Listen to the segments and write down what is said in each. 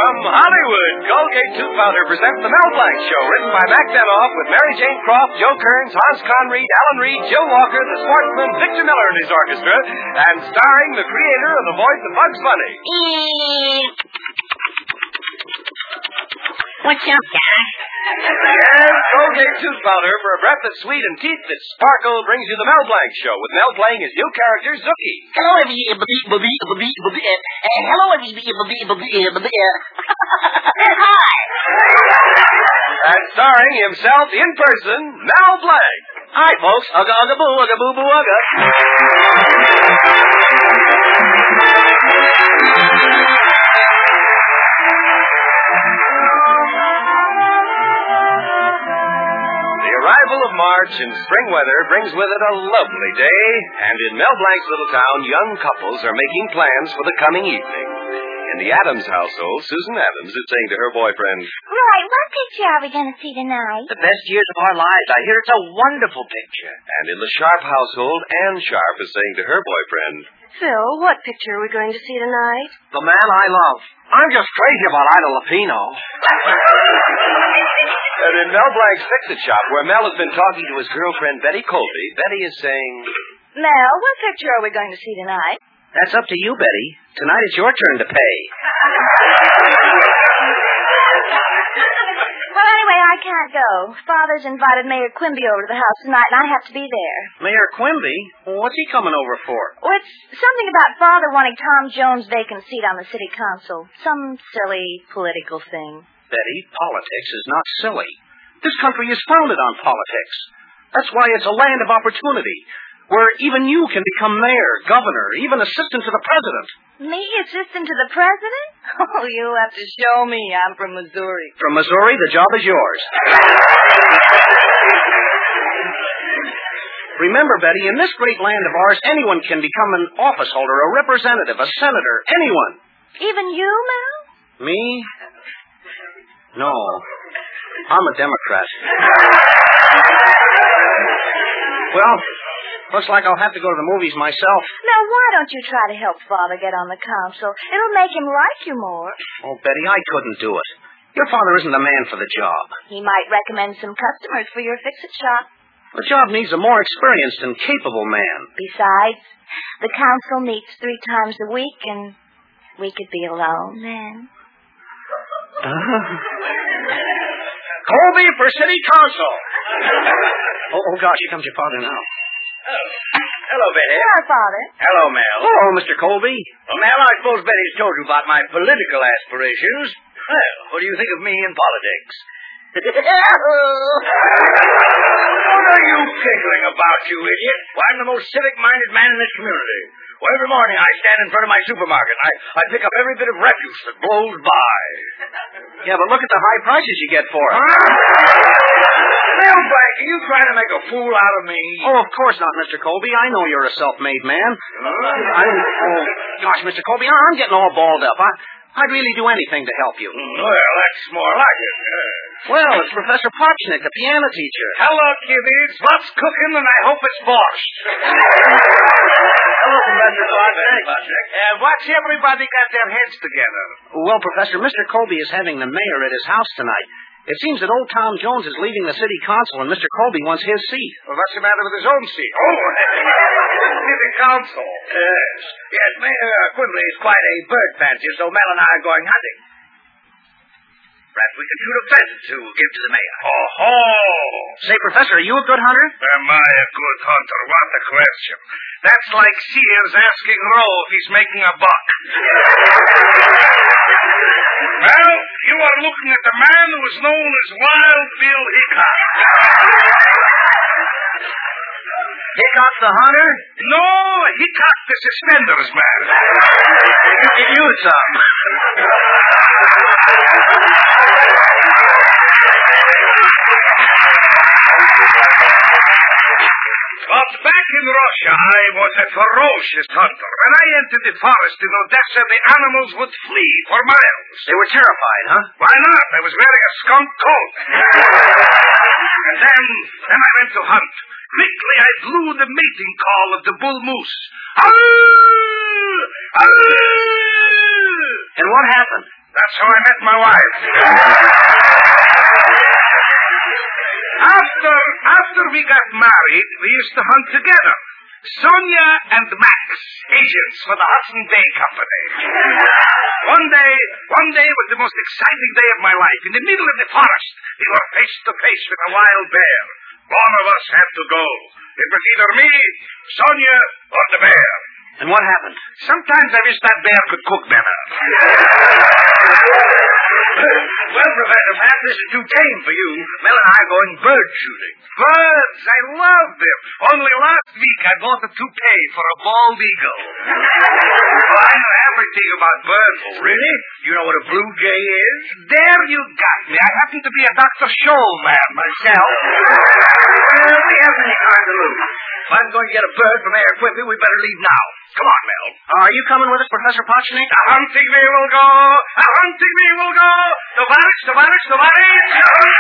From Hollywood, Colgate Tooth Powder presents The Mel Blanc Show, written by Mac Denoff with Mary Jane Croft, Joe Kearns, Hans Conried, Alan Reed, Jill Walker, the sportsman Victor Miller and his orchestra, and starring the creator of the voice of Bugs Bunny. What's up, Doc? Yes, Colgate Tooth Powder for a breath that's sweet and teeth that sparkle brings you The Mel Blanc Show, with Mel playing his new character, Zookie. Hello, everybody. Hello, everybody. Hi. And starring himself in person, Mel Blanc. Hi, folks. Ugga, ugga, boo, ugga, boo, boo, ugga. The arrival of March in spring weather brings with it a lovely day, and in Mel Blanc's little town, young couples are making plans for the coming evening. In the Adams household, Susan Adams is saying to her boyfriend, Roy, what picture are we going to see tonight? The best years of our lives. I hear it's a wonderful picture. and in the Sharp household, Ann Sharp is saying to her boyfriend, Phil, what picture are we going to see tonight? The man I love. I'm just crazy about Ida Lupino. And in Mel Blanc's Fix-It shop, where Mel has been talking to his girlfriend, Betty Colby, Betty is saying, Mel, what picture are we going to see tonight? That's up to you, Betty. Tonight it's your turn to pay. Well, anyway, I can't go. Father's invited Mayor Quimby over to the house tonight, and I have to be there. Mayor Quimby? What's he coming over for? Well, it's something about Father wanting Tom Jones' vacant seat on the city council. Some silly political thing. Betty, politics is not silly. This country is founded on politics. That's why it's a land of opportunity, where even you can become mayor, governor, even assistant to the president. Me, assistant to the president? Oh, you have to show me. I'm from Missouri. From Missouri, the job is yours. Remember, Betty, in this great land of ours, anyone can become an office holder, a representative, a senator, anyone. Even you, Mel? Me? No. I'm a Democrat. Well, looks like I'll have to go to the movies myself. Now, why don't you try to help Father get on the council? It'll make him like you more. Oh, Betty, I couldn't do it. Your father isn't the man for the job. He might recommend some customers for your fix-it shop. The job needs a more experienced and capable man. Besides, the council meets 3 times a week, and we could be alone then. Colby for city council. Oh, gosh, here comes your father now. Hello, Betty. Hello, Father. Hello, Mel. Oh, Mr. Colby. Well, Mel, I suppose Betty's told you about my political aspirations. Well, what do you think of me in politics? What are you giggling about, you idiot? Well, I'm the most civic-minded man in this community. Well, every morning I stand in front of my supermarket. I pick up every bit of refuse that blows by. Yeah, but look at the high prices you get for it. Mel Blanc, are you trying to make a fool out of me? Oh, of course not, Mr. Colby. I know you're a self-made man. Oh, gosh, Mr. Colby, I'm getting all balled up. I'd really do anything to help you. Well, that's more like it. Well, it's Professor Potchnick, the piano teacher. Hello, kiddies. What's cooking? And I hope it's borscht. Hello, Professor Potchnick. What's everybody got their heads together? Well, Professor, Mr. Colby is having the mayor at his house tonight. It seems that old Tom Jones is leaving the city council, and Mr. Colby wants his seat. Well, what's the matter with his own seat? Oh, city council. Yes, Mayor Quimby is quite a bird fancier, so Mel and I are going hunting. Perhaps we can shoot a pheasant to give to the mayor. Oh-ho! Say, Professor, are you a good hunter? Am I a good hunter? What a question. That's like Sears asking Roe if he's making a buck. Well, you are looking at the man who is known as Wild Bill Hickok. Hickok the hunter? No, Hickok the suspenders man. You can use some. But back in Russia, I was a ferocious hunter. When I entered the forest in Odessa, the animals would flee for miles. They were terrified, huh? Why not? I was wearing a skunk coat. And then I went to hunt. Quickly, I blew the mating call of the bull moose. And what happened? That's how I met my wife. After we got married, we used to hunt together. Sonia and Max, agents for the Hudson Bay Company. One day was the most exciting day of my life. In the middle of the forest, we were face to face with a wild bear. One of us had to go. It was either me, Sonia, or the bear. And what happened? Sometimes I wish that bear could cook better. Well, Professor Pat, this is too tame for you. Mel and I are going bird shooting. Birds! I love them. Only last week I bought a toupee for a bald eagle. Well, I know everything about birds. Oh, really? You know what a blue jay is? There you got me. I happen to be a Dr. Scholl man myself. We haven't any time to lose. If I'm going to get a bird from Mayor Quimby, we better leave now. Come on, Mel. Are you coming with us, Professor Potchnik? A hunting we will go. A hunting we will go. Tovarich, tovarich, tovarich.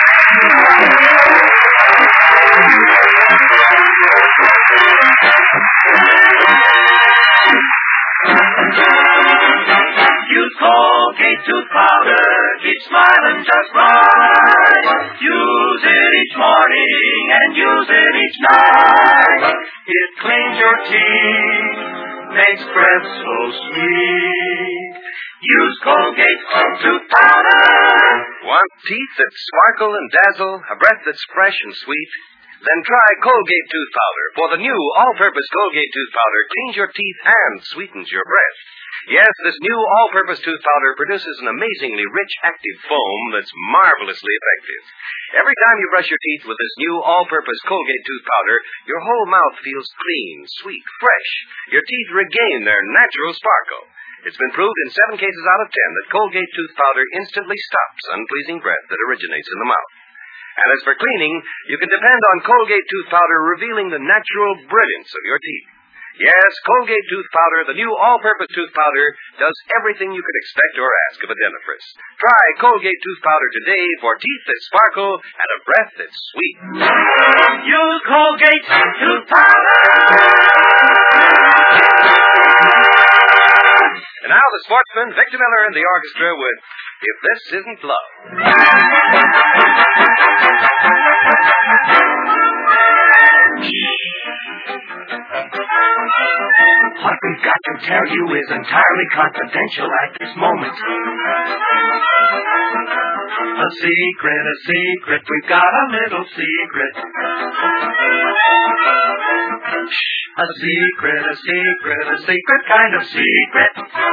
Use Colgate tooth powder. Keep smiling just right. Use it each morning and use it each night. It cleans your teeth, makes breath so sweet. Use Colgate tooth powder. Want teeth that sparkle and dazzle, a breath that's fresh and sweet? Then try Colgate tooth powder, for the new all-purpose Colgate tooth powder cleans your teeth and sweetens your breath. Yes, this new all-purpose tooth powder produces an amazingly rich, active foam that's marvelously effective. Every time you brush your teeth with this new all-purpose Colgate tooth powder, your whole mouth feels clean, sweet, fresh. Your teeth regain their natural sparkle. It's been proved in 7 cases out of 10 that Colgate tooth powder instantly stops unpleasing breath that originates in the mouth. And as for cleaning, you can depend on Colgate tooth powder revealing the natural brilliance of your teeth. Yes, Colgate tooth powder, the new all-purpose tooth powder, does everything you could expect or ask of a dentifrice. Try Colgate tooth powder today for teeth that sparkle and a breath that's sweet. Use Colgate tooth powder. And now the sportsman, Victor Miller, and the orchestra with If This Isn't Love. What we've got to tell you is entirely confidential at this moment. A secret, we've got a little secret. A secret kind of secret.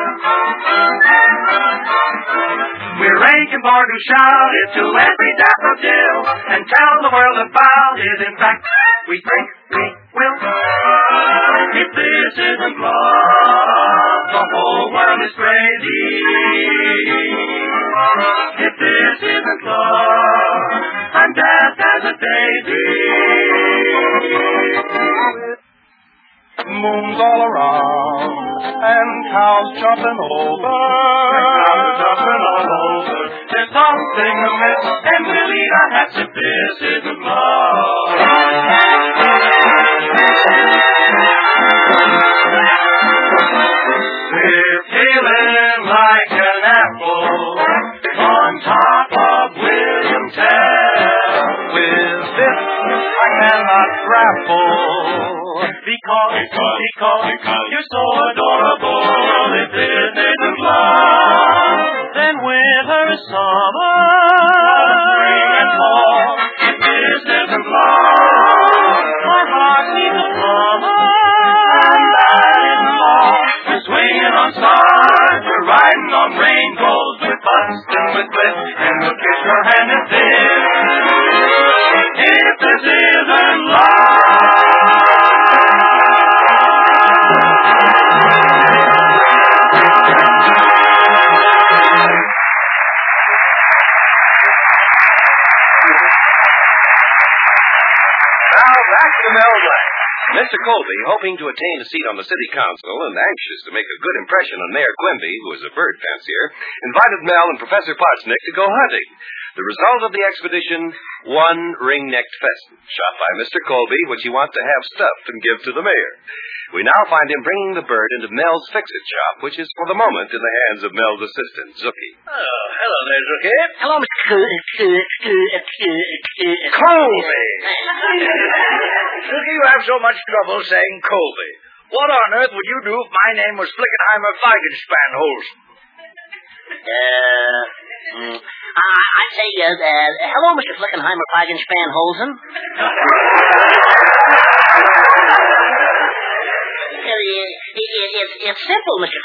We're aching for to shout it to every daffodil and tell the world about it. In fact, we think we will. If this isn't love, the whole world is crazy. If this isn't love, I'm dead as a daisy. Moons all around and cows jumping over. There's something amiss, and we'll eat our hats if this isn't love. We're feeling like an apple on top of William Tell. With this I cannot grapple. Because you're so adorable. If this isn't love, Then winter is summer. spring and fall. If this isn't love, My heart needs a plumber. and that isn't all. We're swinging on stars, we're riding on rainbows, we're busting with bliss, and we'll kiss your hand if this isn't love. Now back to Mel Blanc. Mr. Colby, hoping to attain a seat on the city council and anxious to make a good impression on Mayor Quimby, who is a bird fancier, invited Mel and Professor Potchnik to go hunting. The result of the expedition, one ring-necked pheasant, shot by Mr. Colby, which he wants to have stuffed and give to the mayor. We now find him bringing the bird into Mel's fix-it shop, which is for the moment in the hands of Mel's assistant, Zookie. Oh, hello there, Zookie. Hello, Mr. Colby! Zookie, you have so much trouble saying Colby. What on earth would you do if my name was Flickenheimer Feigenspan Holsten? I'd say, hello, Mr. Flickenheimer Feigenspan Holzen. It's simple, Mr.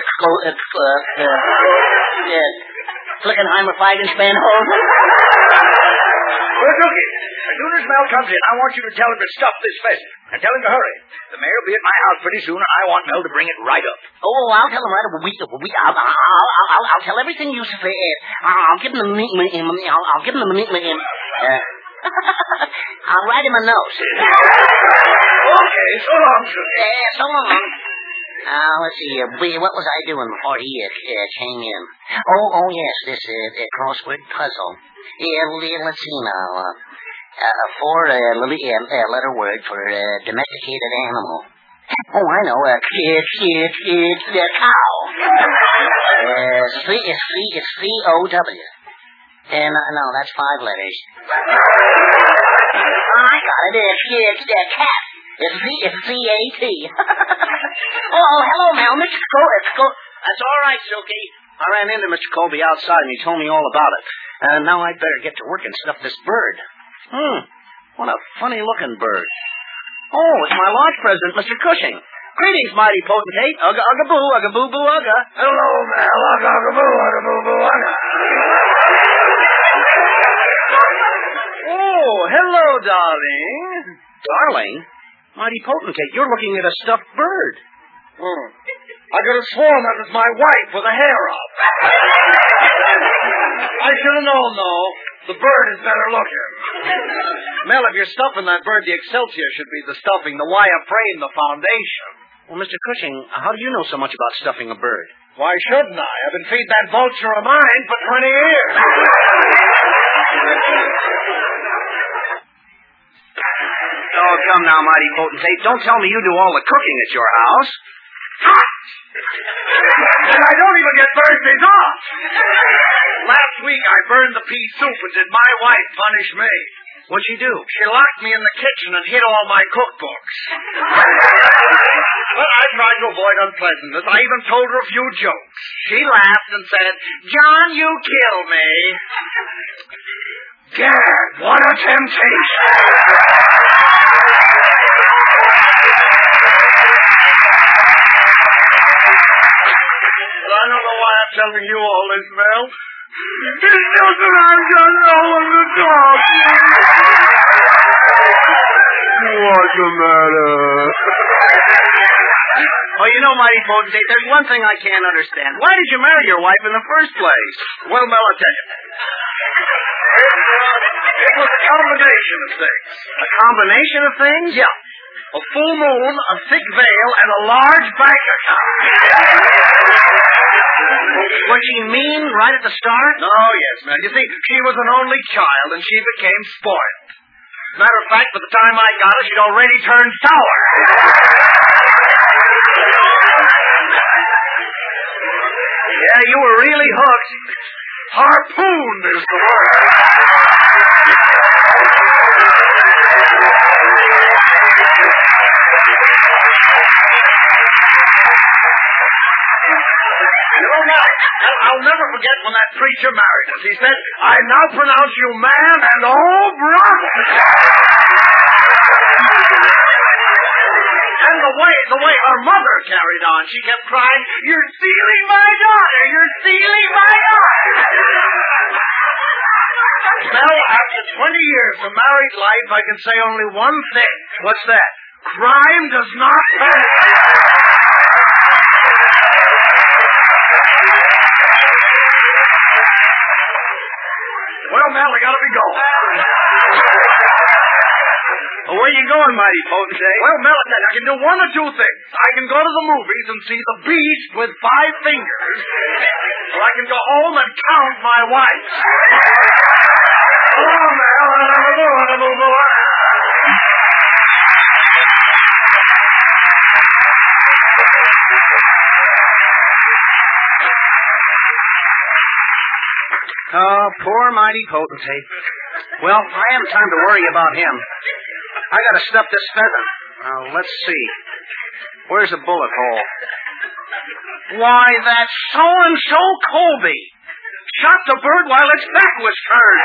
Flickenheimer Feigenspan Holzen. Well, Zookie, as soon as Mel comes in, I want you to tell him to stuff this pheasant. And tell him to hurry. The mayor will be at my house pretty soon, and I want Mel to bring it right up. Oh, I'll tell him right away. I'll tell everything you say. I'll give him the meat. I'll give him the meat. I'll write him a note. Okay, so long, Zookie. So long. Let's see. What was I doing before he came in? Oh, yes, this crossword puzzle. Let's see now. 4-letter word for domesticated animal. Oh, I know. Cow. It's C-O-W. No, that's 5 letters. I got it. It's cat. It's C-A-T. Oh, hello, Mel. Mr. Colby. That's all right, Silky. I ran into Mr. Colby outside, and he told me all about it. And now I'd better get to work and stuff this bird. What a funny-looking bird. Oh, it's my lodge president, Mr. Cushing. Greetings, mighty potentate. Ugga, ugga, boo, ugga, boo, boo, ugga. Hello, Mel. Ugga, ugga, boo, ugga, boo, boo, ugga. Oh, hello, darling. Darling? Mighty potentate, you're looking at a stuffed bird. I could have sworn that was my wife with a hair up. I should have known, though. The bird is better looking. Mel, if you're stuffing that bird, the Excelsior should be the stuffing, the wire frame, the foundation. Well, Mr. Cushing, how do you know so much about stuffing a bird? Why shouldn't I? I've been feeding that vulture of mine for 20 years. Oh, come now, mighty potentate. Don't tell me you do all the cooking at your house. And I don't even get Thursdays off. Last week I burned the pea soup and did my wife punish me. What'd she do? She locked me in the kitchen and hid all my cookbooks. But I tried to avoid unpleasantness. I even told her a few jokes. She laughed and said, "John, you kill me." Gad, what a temptation. I don't know why I'm telling you all this, Mel. It's just that I've got no one to talk to. What's the matter? Oh, you know, mighty potentate, there's one thing I can't understand. Why did you marry your wife in the first place? Well, Mel, I'll tell you. It was a combination of things. A combination of things? Yeah. A full moon, a thick veil, and a large bank account. Was she mean right at the start? Oh, yes, man. You see, she was an only child, and she became spoiled. Matter of fact, by the time I got her, she'd already turned sour. Yeah, you were really hooked. Harpooned is the word. I'll never forget when that preacher married us. He said, "I now pronounce you man and oh brother." And the way her mother carried on, she kept crying, "You're stealing my daughter! You're stealing my daughter!" Well, after 20 years of married life, I can say only one thing. What's that? Crime does not pay. Well, Mel, I gotta be going. Well, where you going, mighty potentate? Well, Mel, I can do one or two things. I can go to the movies and see The Beast with 5 fingers. Or I can go home and count my wife. on, Mel. Oh, poor mighty potentate. Well, I haven't time to worry about him. I gotta stuff this pheasant. Now, let's see. Where's the bullet hole? Why, that's so-and-so Colby. Shot the bird while its back was turned.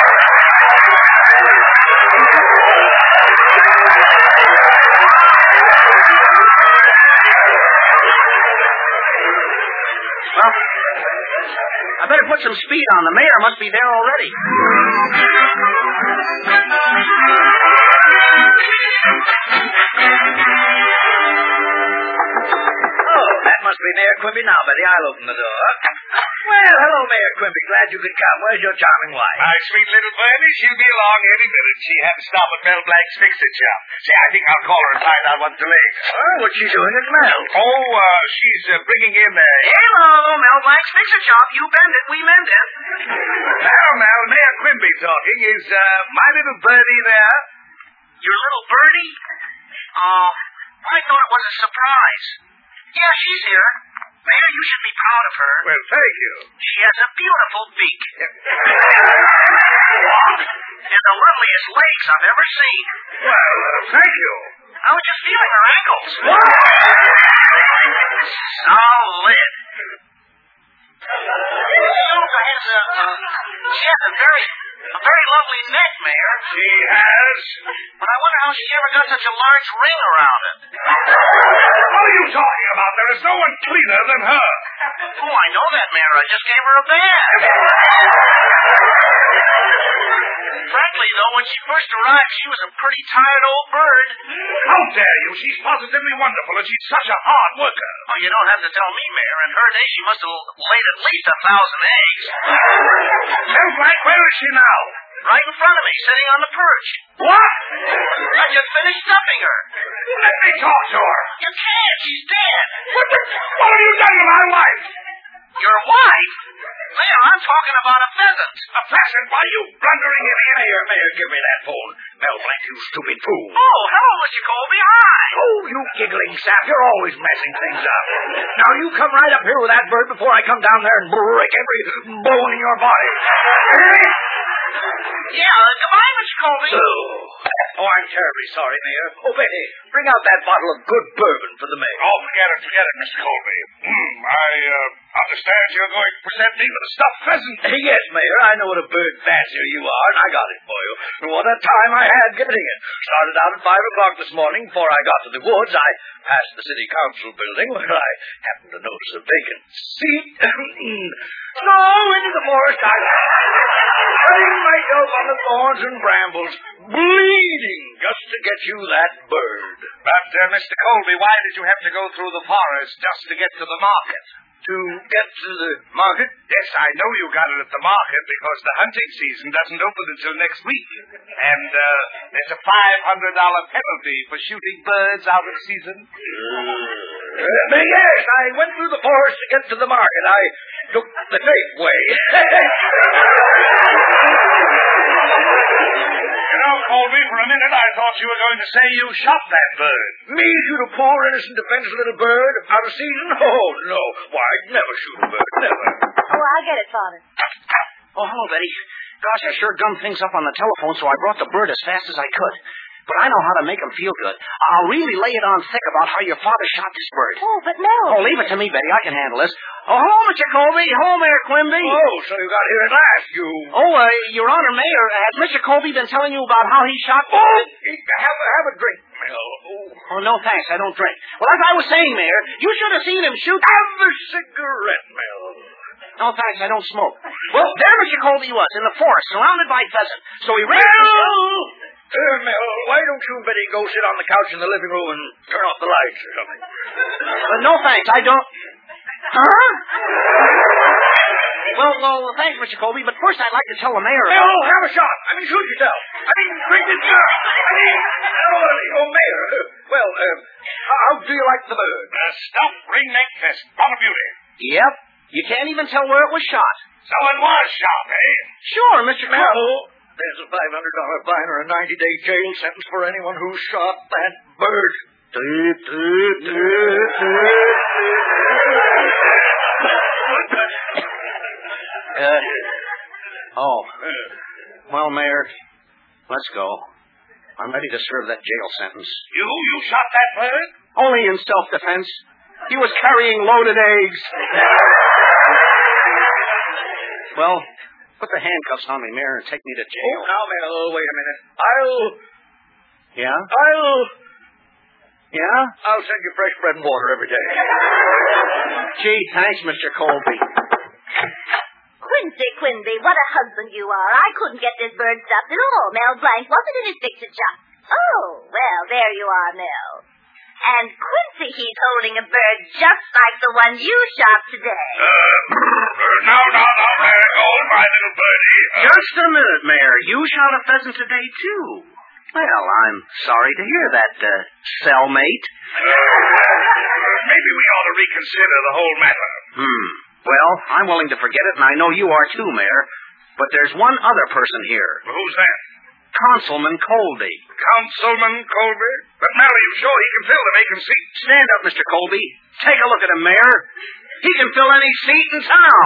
Well, I better put some speed on. The mayor must be there already. Oh, that must be Mayor Quimby now, Betty. I'll open the door. Well, hello, Mayor Quimby. Glad you could come. Where's your charming wife? My sweet little Bernie, she'll be along any minute. She had to stop at Mel Blank's fix-it shop. Say, I think I'll call her and find out what's delayed. Oh, what's she doing at Mel's? Oh, she's bringing in a... Hello, Mel Blank's Fix-It Shop. You bend it, we mend it. Well, Mayor Quimby talking. Is my little birdie there? Your little birdie? Oh, I thought it was a surprise. Yeah, she's here. Mayor, you should be proud of her. Well, thank you. She has a beautiful beak. And the loveliest legs I've ever seen. Well, thank you. I was just feeling her ankles. Solid. She has a very lovely neck, Mayor. She has? But I wonder how she ever got such a large ring around it. What are you talking about? There is no one cleaner than her. Oh, I know that, Mayor. I just gave her a bath. Frankly, though, when she first arrived, she was a pretty tired old bird. How dare you? She's positively wonderful, and she's such a hard worker. Oh, you don't have to tell me, Mayor. In her day, she must have laid at least 1,000 eggs. Mel Blank, where is she now? Right in front of me, sitting on the perch. What? I just finished stuffing her. Let me talk to her. You can't. She's dead. What have you done to my wife? Your wife? Mayor, I'm talking about a pheasant. A pheasant? Why, you blundering idiot. Mayor, give me that phone. Mel Blank, you stupid fool. Oh, hello, Mr. Colby. Hi. Oh, you giggling sap. You're always messing things up. Now, you come right up here with that bird before I come down there and break every bone in your body. Yeah, goodbye, Mr. Colby. Oh, I'm terribly sorry, Mayor. Oh, Betty, bring out that bottle of good bourbon for the mayor. Oh, forget it, Mr. Colby. I understand you're going to present me with a stuffed pheasant. Yes, Mayor, I know what a bird fancier you are, and I got it for you. And what a time I had getting it. Started out at 5 o'clock this morning. Before I got to the woods, I passed the city council building where I happened to notice a vacant seat. So, into the forest I cutting myself on the thorns and brambles, bleeding just to get you that bird. But, Mr. Colby, why did you have to go through the forest just to get to the market? To get to the market? Yes, I know you got it at the market because the hunting season doesn't open until next week. And there's a $500 penalty for shooting birds out of season. Yes, I went through the forest to get to the market. I took the safe way. You know, Colby, for a minute I thought you were going to say you shot that bird. Me shoot a poor, innocent, defenseless little bird out of season? Oh, no. Why, I'd never shoot a bird. Never. Oh, I'll get it, Father. Oh, hello, Betty. Gosh, I sure gummed things up on the telephone, so I brought the bird as fast as I could. But I know how to make him feel good. I'll really lay it on thick about how your father shot this bird. Oh, but Mel. Oh, leave it to me, Betty. I can handle this. Oh, hello, Mr. Colby. Hello, Mayor Quimby. Oh, so you got here at last, you... Oh, Your Honor, Mayor, has Mr. Colby been telling you about how he shot... Oh, have a drink, Mel. Oh, no, thanks. I don't drink. Well, as I was saying, Mayor, you should have seen him shoot... Have a cigarette, Mel. No, thanks. I don't smoke. Well, there Mr. Colby was, in the forest, surrounded by pheasant. So he ran... Mel, why don't you and Betty go sit on the couch in the living room and turn off the lights or something? No, thanks. I don't... Huh? Well, thanks, Mr. Colby, but first I'd like to tell the mayor... Mel, have a shot. I mean, shoot yourself. I mean, drink it. Mayor. Well, how do you like the bird? Stuffed ringneck pheasant. What a beauty. Yep. You can't even tell where it was shot. So it was shot, eh? Sure, Mr. Mel, There's a $500 fine or a 90-day jail sentence for anyone who shot that bird. Well, Mayor, let's go. I'm ready to serve that jail sentence. You shot that bird? Only in self-defense. He was carrying loaded eggs. Well, put the handcuffs on me, Mayor, and take me to jail. Oh, now, Mayor, wait a minute. Yeah? I'll send you fresh bread and water every day. Gee, thanks, Mr. Colby. Quincy, what a husband you are. I couldn't get this bird stuffed at all. Mel Blanc wasn't in his fix-it shop. Oh, well, there you are, Mel. And Quincy, he's holding a bird just like the one you shot today. No, Mary Gold, my little birdie. Just a minute, Mayor. You shot a pheasant today, too. Well, I'm sorry to hear that, cellmate. Maybe we ought to reconsider the whole matter. Well, I'm willing to forget it, and I know you are too, Mayor. But there's one other person here. Who's that? Councilman Colby. Councilman Colby? But, Mel, are you sure he can fill the vacant seat? Stand up, Mr. Colby. Take a look at him, Mayor. He can fill any seat in town.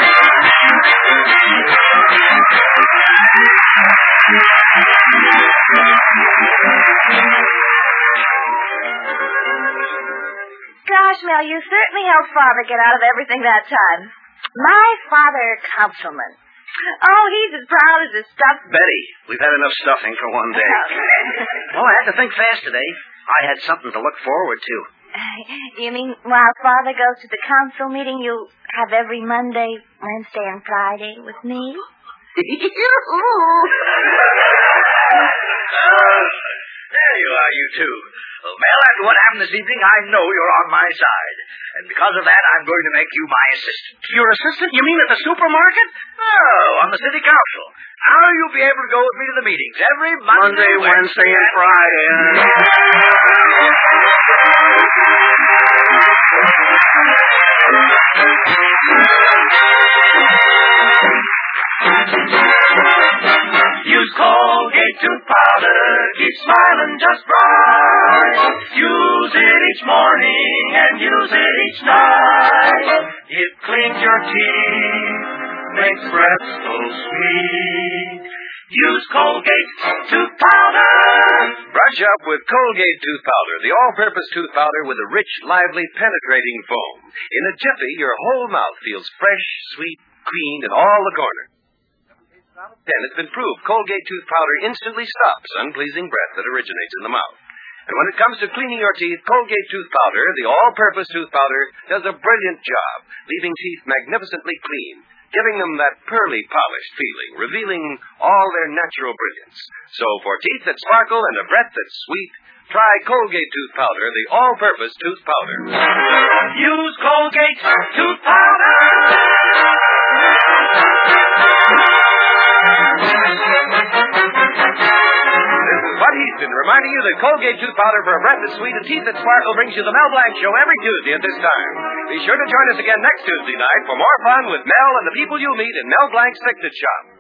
Gosh, Mel, you certainly helped Father get out of everything that time. My father, Councilman. Oh, he's as proud as a stuffed... Betty, we've had enough stuffing for one day. Well, I had to think fast today. I had something to look forward to. You mean while Father goes to the council meeting, you have every Monday, Wednesday, and Friday with me? There you are, you two. Well, Mel, after what happened this evening, I know you're on my side. And because of that, I'm going to make you my assistant. Your assistant? You mean at the supermarket? No, on the city council. Now you'll be able to go with me to the meetings every Monday, Wednesday, and Friday. Use Colgate tooth powder, keep smiling just right. Use it each morning and use it each night. It cleans your teeth, makes breath so sweet. Use Colgate tooth powder. Brush up with Colgate tooth powder, the all-purpose tooth powder with a rich, lively, penetrating foam. In a jiffy, your whole mouth feels fresh, sweet, clean in all the corners. Then it's been proved Colgate tooth powder instantly stops unpleasing breath that originates in the mouth. And when it comes to cleaning your teeth, Colgate tooth powder, the all-purpose tooth powder, does a brilliant job, leaving teeth magnificently clean, giving them that pearly, polished feeling, revealing all their natural brilliance. So for teeth that sparkle and a breath that's sweet, try Colgate tooth powder, the all-purpose tooth powder. Use Colgate tooth powder. Bud Easton reminding you that Colgate tooth powder for a breath that's sweet and teeth that sparkle brings you the Mel Blanc Show every Tuesday at this time. Be sure to join us again next Tuesday night for more fun with Mel and the people you'll meet in Mel Blanc's Fix-It Shop.